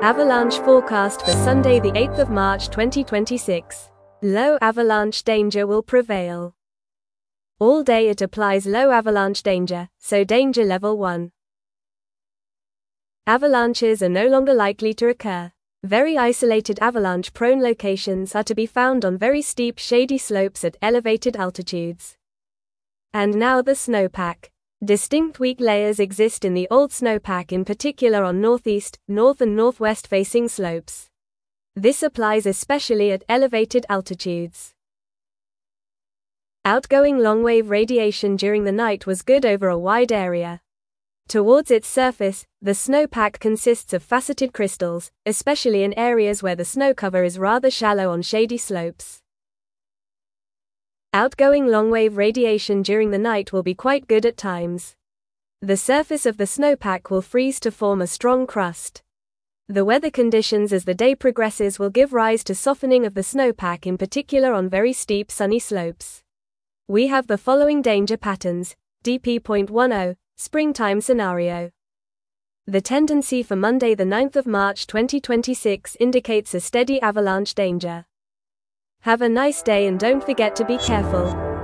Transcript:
Avalanche forecast for Sunday the 8th of March 2026. Low avalanche danger will prevail. All day it applies low avalanche danger, so danger level 1. Avalanches are no longer likely to occur. Very isolated avalanche-prone locations are to be found on very steep shady slopes at elevated altitudes. And now the snowpack. Distinct weak layers exist in the old snowpack, in particular on northeast, north and northwest facing slopes. This applies especially at elevated altitudes. Outgoing long-wave radiation during the night was good over a wide area. Towards its surface, the snowpack consists of faceted crystals, especially in areas where the snow cover is rather shallow on shady slopes. Outgoing long-wave radiation during the night will be quite good at times. The surface of the snowpack will freeze to form a strong crust. The weather conditions as the day progresses will give rise to softening of the snowpack, in particular on very steep sunny slopes. We have the following danger patterns. DP.10, Springtime Scenario. The tendency for Monday the 9th of March 2026 indicates a steady avalanche danger. Have a nice day and don't forget to be careful.